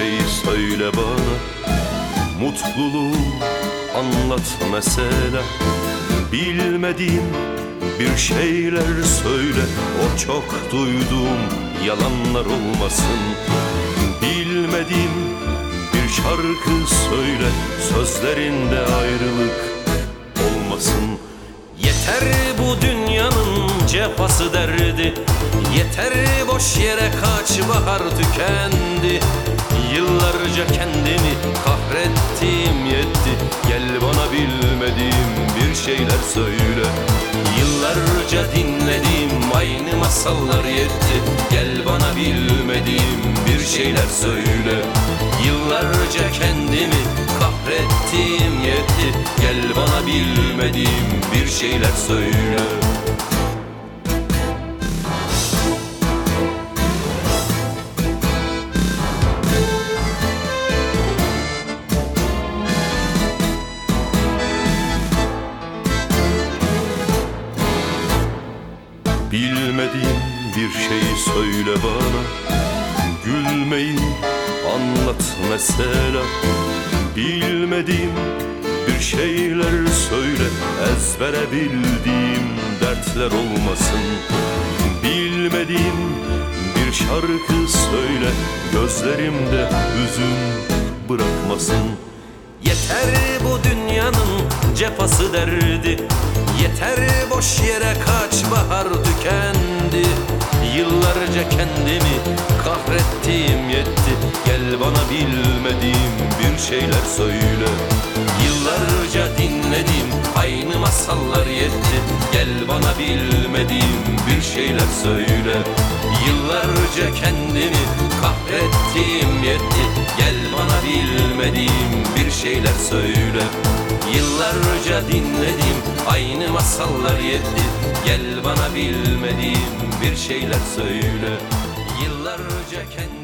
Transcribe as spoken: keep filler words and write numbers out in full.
şey söyle bana. Mutluluğu anlat mesela. Bilmediğim bir şeyler söyle. O çok duyduğum yalanlar olmasın. Bilmediğim bir şarkı söyle. Sözlerinde ayrılık olmasın. Yeter bu dünyanın cefası derdi. Yeter boş yere kaç bahar tükendi. Yıllarca kendimi kahrettim yetti. Gel bana bilmediğim bir şeyler söyle. Yıllarca dinlediğim aynı masallar yetti. Gel bana bilmediğim bir şeyler söyle. Yıllarca kendimi kahrettim yetti. Gel bana bilmediğim bir şeyler söyle. Bilmediğim bir şeyi söyle bana. Gülmeyi anlat mesela. Bilmediğim bir şeyler söyle. Ezbere bildiğim dertler olmasın. Bilmediğim bir şarkı söyle. Gözlerimde hüzün bırakmasın. Yeter bu dünyanın cefası derdi. Yeter boş yere kaç bahar tükendi. Yıllarca kendimi kahrettim yetti. Gel bana bilmediğim bir şeyler söyle. Yıllarca dinledim aynı masallar yetti. Gel bana bilmediğim bir şeyler söyle. Yıllarca kendimi kahrettim yetti. Gel bana bilmediğim bir şeyler söyle. Yıllarca dinledim aynı masallar yetti. Gel bana bilmediğim bir şeyler söyle. Yıllarca kendim